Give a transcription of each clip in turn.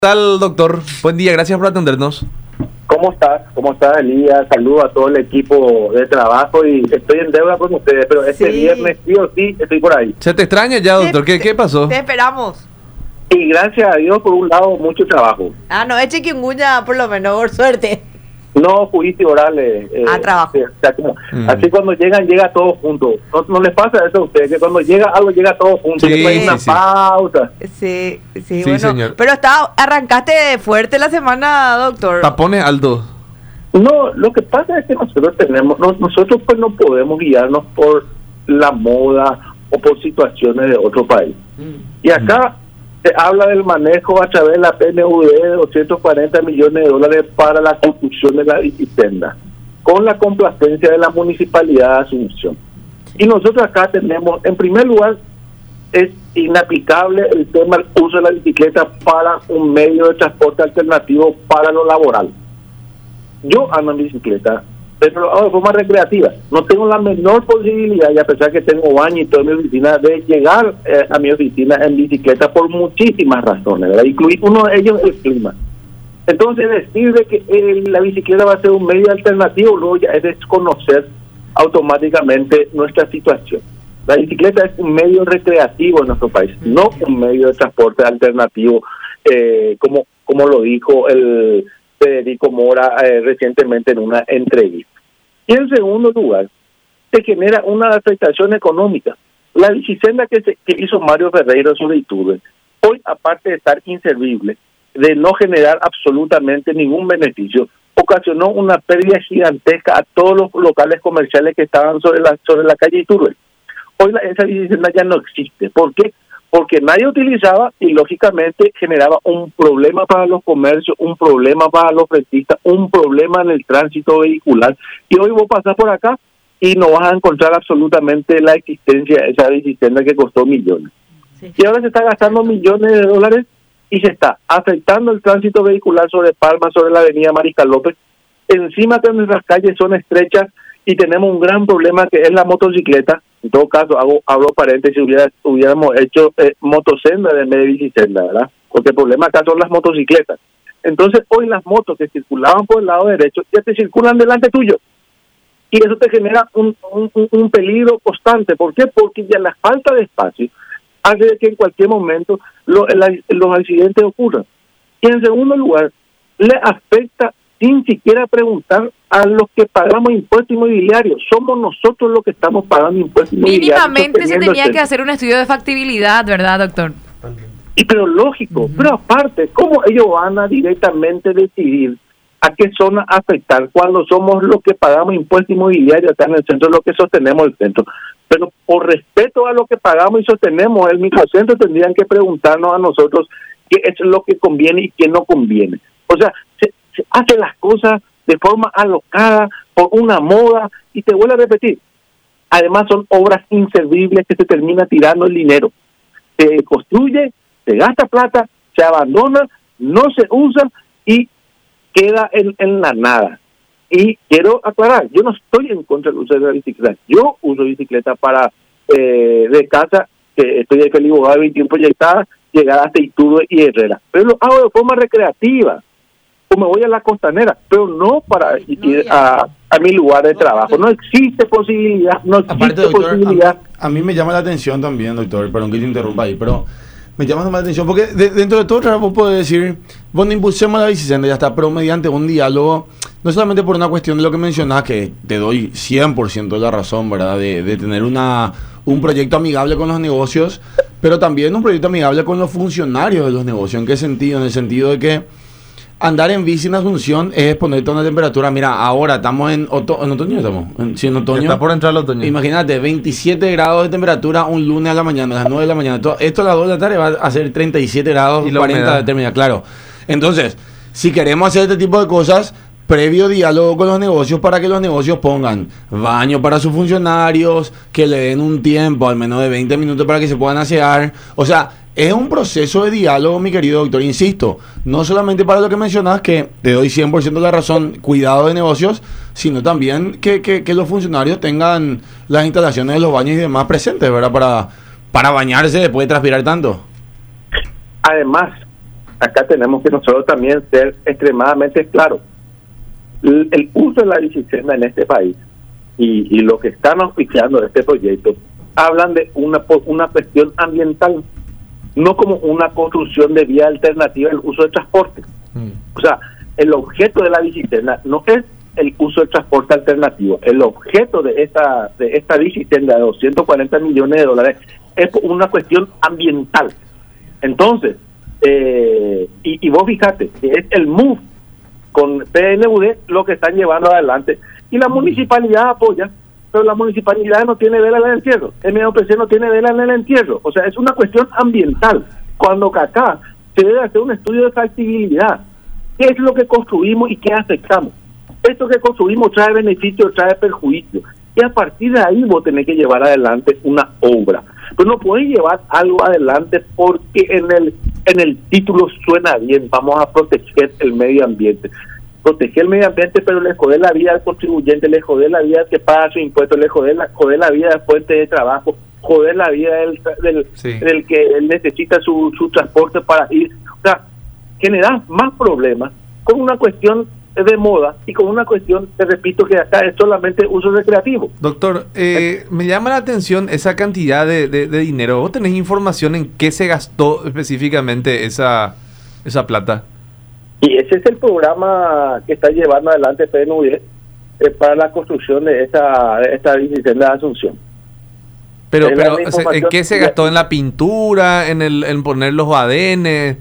¿Qué tal, doctor? Buen día, gracias por atendernos. ¿Cómo estás? ¿Cómo estás, Elías? Saludo a todo el equipo de trabajo y estoy en deuda con ustedes, pero este viernes sí o sí estoy por ahí. Se te extraña ya, doctor. ¿Qué pasó? Te esperamos. Y gracias a Dios, por un lado, mucho trabajo. No es chikungunya, por lo menos, por suerte. No, juicio oral. Trabajo. Así cuando llega todo junto. ¿No les pasa eso a ustedes? Que cuando llega algo, llega todo junto. Sí, hay una pausa. Sí, bueno. Señor. Pero arrancaste fuerte la semana, doctor. Tapones, Aldo. No, lo que pasa es que nosotros pues no podemos guiarnos por la moda o por situaciones de otro país. Y acá se habla del manejo a través de la PNUD de 240 millones de dólares para la construcción de la bicicenda, con la complacencia de la Municipalidad de Asunción. Y nosotros acá tenemos, en primer lugar, es inaplicable el tema del uso de la bicicleta para un medio de transporte alternativo para lo laboral. Yo ando en bicicleta, pero lo hago de forma recreativa. No tengo la menor posibilidad, y a pesar que tengo baño y toda mi oficina, de llegar a mi oficina en bicicleta por muchísimas razones, ¿verdad? Incluir uno de ellos el clima. Entonces, decir de que la bicicleta va a ser un medio alternativo, luego ya es desconocer automáticamente nuestra situación. La bicicleta es un medio recreativo en nuestro país, no un medio de transporte alternativo, como lo dijo el Federico Mora recientemente en una entrevista. Y en segundo lugar, se genera una afectación económica. La bicicenda que hizo Mario Ferreira sobre Iturbe, hoy, aparte de estar inservible, de no generar absolutamente ningún beneficio, ocasionó una pérdida gigantesca a todos los locales comerciales que estaban sobre la calle Iturbe. Hoy esa bicicenda ya no existe. ¿Por qué? Porque nadie utilizaba y lógicamente generaba un problema para los comercios, un problema para los rentistas, un problema en el tránsito vehicular. Y hoy vos pasás por acá y no vas a encontrar absolutamente la existencia de esa bicicleta que costó millones. Sí. Y ahora se está gastando millones de dólares y se está afectando el tránsito vehicular sobre Palma, sobre la avenida Mariscal López. Encima que nuestras calles son estrechas y tenemos un gran problema que es la motocicleta. En todo caso, abro paréntesis, hubiéramos hecho motosenda en vez de bicicenda, ¿verdad? Porque el problema acá son las motocicletas. Entonces, hoy las motos que circulaban por el lado derecho ya te circulan delante tuyo. Y eso te genera un peligro constante. ¿Por qué? Porque ya la falta de espacio hace que en cualquier momento los accidentes ocurran. Y en segundo lugar, le afecta sin siquiera preguntar a los que pagamos impuestos inmobiliarios. Somos nosotros los que estamos pagando impuestos inmobiliarios. Mínimamente se tenía que hacer un estudio de factibilidad, ¿verdad, doctor? Pero lógico, pero aparte, ¿cómo ellos van a directamente decidir a qué zona afectar cuando somos los que pagamos impuestos inmobiliarios acá en el centro, los que sostenemos el centro? Pero por respeto a lo que pagamos y sostenemos el microcentro, tendrían que preguntarnos a nosotros qué es lo que conviene y qué no conviene. O sea, se hace las cosas de forma alocada, por una moda, y te vuelvo a repetir, además son obras inservibles que se termina tirando el dinero. Se construye, se gasta plata, se abandona, no se usa y queda en la nada. Y quiero aclarar, yo no estoy en contra del uso de la bicicleta. Yo uso bicicleta para de casa, que estoy de Feliz Bogado 21 proyectada, llegar hasta Iturbe y Herrera. Pero lo hago de forma recreativa. O me voy a la costanera, pero no para ir a mi lugar de trabajo. No existe posibilidad, Aparte, doctor, posibilidad. A mí me llama la atención también, doctor, perdón que te interrumpa ahí, pero me llama la atención porque dentro de todo vos podés decir, bueno, impulsemos la bicicleta, ya está, pero mediante un diálogo, no solamente por una cuestión de lo que mencionás, que te doy 100% de la razón, ¿verdad? De tener un proyecto amigable con los negocios, pero también un proyecto amigable con los funcionarios de los negocios. ¿En qué sentido? En el sentido de que andar en bici en Asunción es ponerte una temperatura. Mira, ahora estamos en otoño. Sí, en otoño. Está por entrar el otoño. Imagínate, 27 grados de temperatura un lunes a la mañana, a las 9 de la mañana. Esto a las 2 de la tarde va a ser 37 grados, y 40 de terminar, claro. Entonces, si queremos hacer este tipo de cosas, previo diálogo con los negocios para que los negocios pongan baño para sus funcionarios, que le den un tiempo, al menos de 20 minutos para que se puedan asear. O sea, es un proceso de diálogo, mi querido doctor, insisto, no solamente para lo que mencionas, que te doy 100% la razón, cuidado de negocios, sino también que los funcionarios tengan las instalaciones de los baños y demás presentes, ¿verdad? Para bañarse después de transpirar tanto. Además, acá tenemos que nosotros también ser extremadamente claros. El uso de la bicicleta en este país y lo que están auspiciando este proyecto hablan de una cuestión ambiental, no como una construcción de vía alternativa al uso de transporte. O sea, el objeto de la bicicleta no es el uso del transporte alternativo. El objeto de esta bicicleta de 240 millones de dólares es una cuestión ambiental. Entonces, y vos fíjate que es el MUF con PNUD lo que están llevando adelante, y la municipalidad apoya, pero la municipalidad no tiene vela en el entierro, el MOPC no tiene vela en el entierro. O sea, es una cuestión ambiental, cuando acá se debe hacer un estudio de factibilidad. ¿Qué es lo que construimos y qué afectamos? Esto que construimos trae beneficio o trae perjuicio, y a partir de ahí vos tenés que llevar adelante una obra. Pero no podés llevar algo adelante porque en el título suena bien, vamos a proteger el medio ambiente. Proteger el medio ambiente, pero le jode la vida al contribuyente, le jode la vida al que paga su impuesto, le jode la vida del fuente de trabajo, joder la vida del que necesita su transporte para ir. O sea, generar más problemas con una cuestión de moda y con una cuestión, te repito, que acá es solamente uso recreativo. Doctor, me llama la atención esa cantidad de dinero. ¿Vos tenés información en qué se gastó específicamente esa plata? Y ese es el programa que está llevando adelante PNUD para la construcción de esta bicicleta de Asunción. Pero ¿en qué se gastó? ¿En la pintura? ¿En poner los badenes?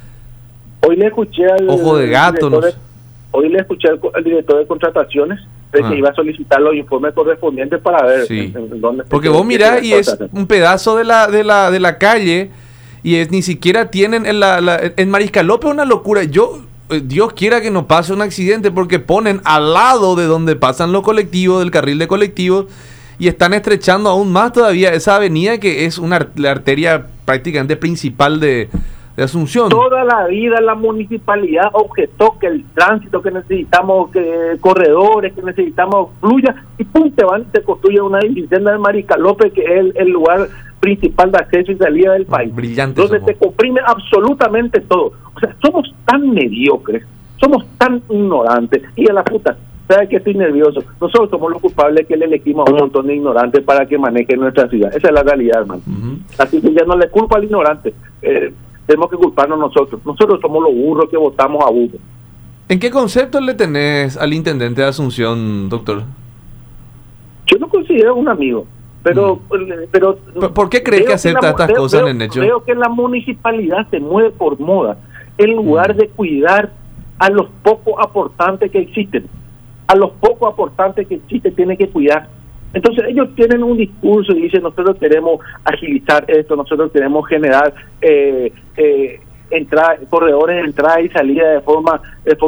Hoy le escuché al ojo de gato, no sé. Hoy le escuché al director de contrataciones de que iba a solicitar los informes correspondientes para ver en dónde. Porque vos mirás y es un pedazo de la calle y ni siquiera tienen en Mariscal López una locura. Dios quiera que no pase un accidente porque ponen al lado de donde pasan los colectivos, del carril de colectivos, y están estrechando aún más todavía esa avenida que es la arteria prácticamente principal de Asunción. Toda la vida la municipalidad objetó que el tránsito que necesitamos, que corredores que necesitamos fluya, y pum, te construye una bicicleta de Mariscal López, que es el lugar principal de acceso y salida del país. Brillante. Donde se comprime absolutamente todo. O sea, somos tan mediocres, somos tan ignorantes, y a la puta, ¿sabes que estoy nervioso? Nosotros somos los culpables que le elegimos a un montón de ignorantes para que manejen nuestra ciudad. Esa es la realidad, hermano. Así que ya no le culpa al ignorante. Tenemos que culparnos nosotros. Nosotros somos los burros que votamos a burros. ¿En qué concepto le tenés al intendente de Asunción, doctor? Yo lo considero un amigo, pero ¿Por qué crees que acepta estas cosas en el hecho? Creo que la municipalidad se mueve por moda, en lugar de cuidar a los pocos aportantes que existen. A los pocos aportantes que existen tiene que cuidar. Entonces ellos tienen un discurso y dicen: nosotros queremos agilizar esto, nosotros queremos generar corredores de entrada y salida de forma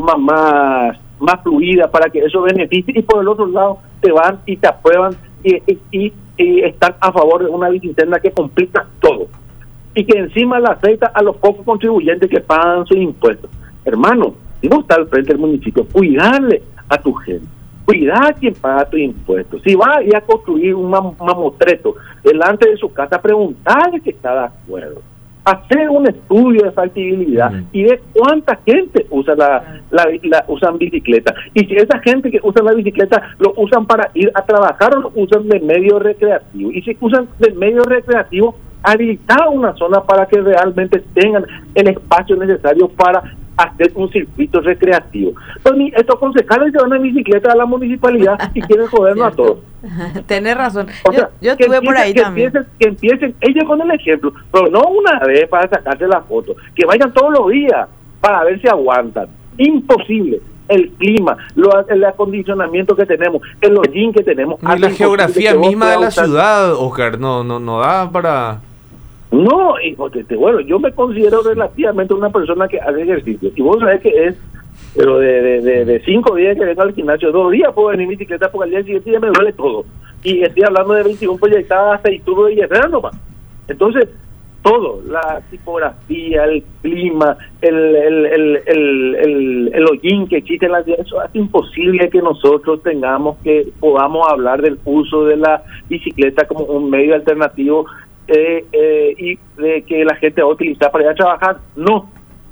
más fluida para que eso beneficie, y por el otro lado te van y te aprueban y están a favor de una bicicleta que complica todo y que encima la afecta a los pocos contribuyentes que pagan sus impuestos. Hermano, si vos estás al frente del municipio, cuidarle a tu gente, cuidar a quien paga tus impuestos. Si va a ir a construir un mamotreto delante de su casa, preguntarle que está de acuerdo, hacer un estudio de factibilidad y ver cuánta gente usa usan bicicleta, y si esa gente que usa la bicicleta lo usan para ir a trabajar o lo usan de medio recreativo, y si usan de medio recreativo, habilitar una zona para que realmente tengan el espacio necesario para hacer un circuito recreativo. Pues estos concejales llevan una bicicleta a la municipalidad y quieren jodernos a todos. Tenés razón. O sea, yo estuve por ahí también. Que empiecen ellos con el ejemplo, pero no una vez para sacarse la foto, que vayan todos los días para ver si aguantan. Imposible. El clima, el acondicionamiento que tenemos, el hollín que tenemos. Y la geografía misma de la ciudad, Oscar, no da para... No, bueno, yo me considero relativamente una persona que hace ejercicio, y vos sabés que es, pero de 5 días que vengo al gimnasio, 2 días puedo venir en bicicleta porque al día siguiente ya me duele todo, y estoy hablando de 21 proyectadas hasta Iturbo de Guerrero nomás. Entonces, todo, la tipografía, el clima, el hollín que existe en la ciudad, eso hace imposible que nosotros podamos hablar del uso de la bicicleta como un medio alternativo y de que la gente va a utilizar para ir a trabajar. No,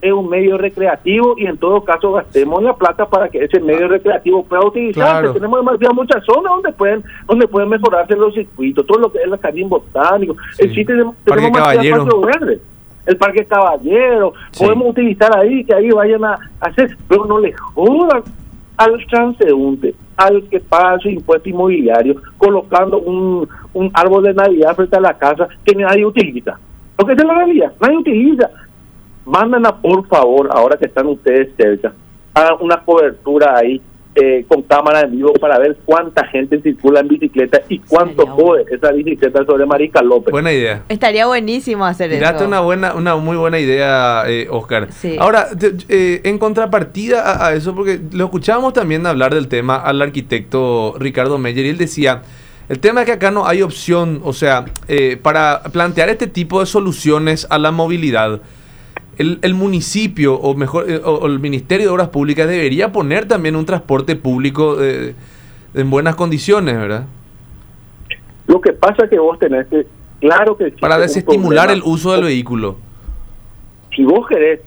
es un medio recreativo y en todo caso gastemos la plata para que ese medio recreativo pueda utilizarse. Claro. Tenemos muchas zonas donde pueden mejorarse los circuitos, todo lo que es el jardín botánico. Sí. Tenemos Caballero. espacio verde. El Parque Caballero, Sí. podemos utilizar ahí, que ahí vayan a hacer, pero no le jodan al transeúnte, al que paga su impuesto inmobiliario, colocando un árbol de Navidad frente a la casa que nadie utiliza. Porque esa es la realidad, nadie utiliza. Mándenla, por favor, ahora que están ustedes cerca, hagan una cobertura ahí con cámara en vivo para ver cuánta gente circula en bicicleta y cuánto jode esa bicicleta sobre Marica López. Buena idea. Estaría buenísimo hacer Tiraste eso. una muy buena idea, Oscar. Sí. Ahora, en contrapartida a eso, porque lo escuchábamos también hablar del tema al arquitecto Ricardo Meyer, y él decía, el tema es que acá no hay opción, o sea, para plantear este tipo de soluciones a la movilidad, el municipio, o mejor, o el Ministerio de Obras Públicas debería poner también un transporte público en buenas condiciones, ¿verdad? Lo que pasa es que vos tenés que, claro que... Para desestimular el uso del vehículo. Si vos querés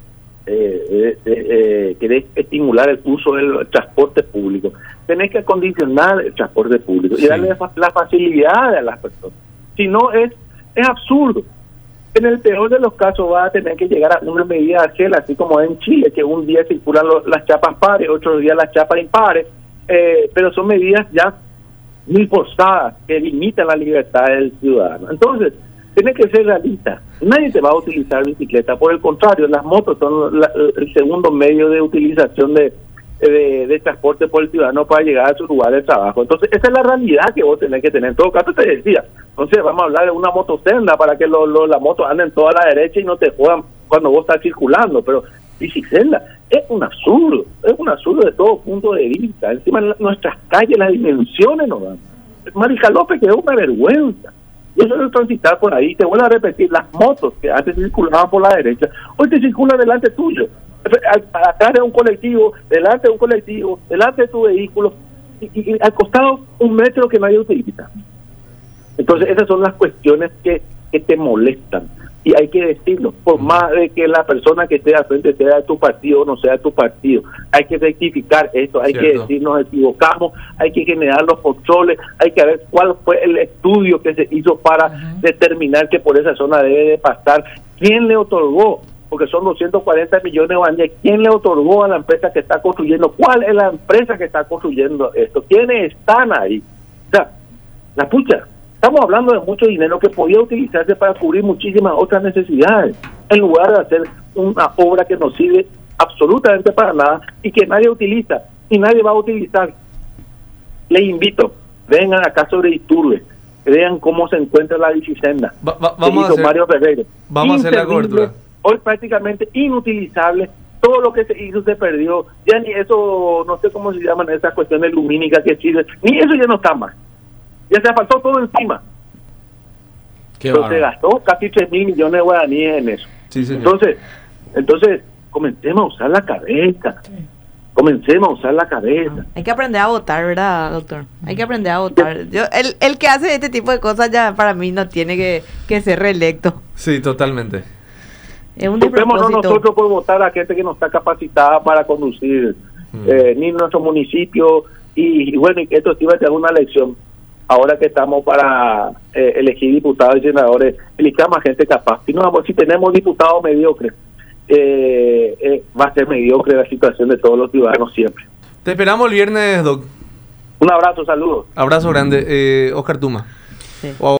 estimular el uso del transporte público, tenés que acondicionar el transporte público y darle la facilidad a las personas. Si no, es absurdo. En el peor de los casos va a tener que llegar a una medida de gel, así como en Chile, que un día circulan las chapas pares, otro día las chapas impares, pero son medidas ya muy forzadas que limitan la libertad del ciudadano. Entonces, tiene que ser realista. Nadie te va a utilizar bicicleta, por el contrario, las motos son el segundo medio de utilización de transporte por el ciudadano para llegar a su lugar de trabajo. Entonces, esa es la realidad que vos tenés que tener. En todo caso, te decía, entonces vamos a hablar de una motosenda para que las motos anden toda a la derecha y no te jodan cuando vos estás circulando, pero bicicleta es un absurdo de todo punto de vista. Encima nuestras calles, las dimensiones no dan. Marica López quedó una vergüenza. Y eso es transitar por ahí. Te vuelvo a repetir, las motos que antes circulaban por la derecha, hoy te circulan delante tuyo. Atrás de un colectivo, delante de un colectivo, delante de tu vehículo, y al costado un metro que nadie utiliza. Entonces esas son las cuestiones que te molestan, y hay que decirlo, por más de que la persona que esté al frente sea de tu partido o no sea de tu partido, hay que rectificar esto, hay que decir nos equivocamos, hay que generar los controles, hay que ver cuál fue el estudio que se hizo para determinar que por esa zona debe de pasar, quién le otorgó, porque son 240 millones de guaraníes. ¿Quién le otorgó a la empresa que está construyendo? ¿Cuál es la empresa que está construyendo esto? ¿Quiénes están ahí? O sea, la pucha, estamos hablando de mucho dinero que podía utilizarse para cubrir muchísimas otras necesidades, en lugar de hacer una obra que no sirve absolutamente para nada y que nadie utiliza y nadie va a utilizar. Les invito, vengan acá sobre Iturbe, vean cómo se encuentra la bicicenda. Vamos a hacer, Mario Ferreira. Vamos a hacer la cobertura. Hoy prácticamente inutilizable, todo lo que se hizo se perdió, ya ni eso, no sé cómo se llaman esas cuestiones lumínicas que sirven, ni eso ya no está más, ya se asfaltó todo encima. Pero se gastó casi 3.000 millones de guaraníes en eso. Sí, señor. Entonces, comencemos a usar la cabeza. Hay que aprender a votar, ¿verdad, doctor? Hay que aprender a votar. El que hace este tipo de cosas ya para mí no tiene que ser reelecto. Sí, totalmente. Es un despropósito. Nosotros por votar a gente que no está capacitada para conducir ni nuestro municipio, y bueno, y esto sí va a ser una elección. Ahora que estamos para elegir diputados y senadores, elijamos a gente capaz. Si tenemos diputados mediocres, va a ser mediocre la situación de todos los ciudadanos siempre. Te esperamos el viernes, Doc. Un abrazo, saludos. Abrazo grande. Oscar Tuma. Sí.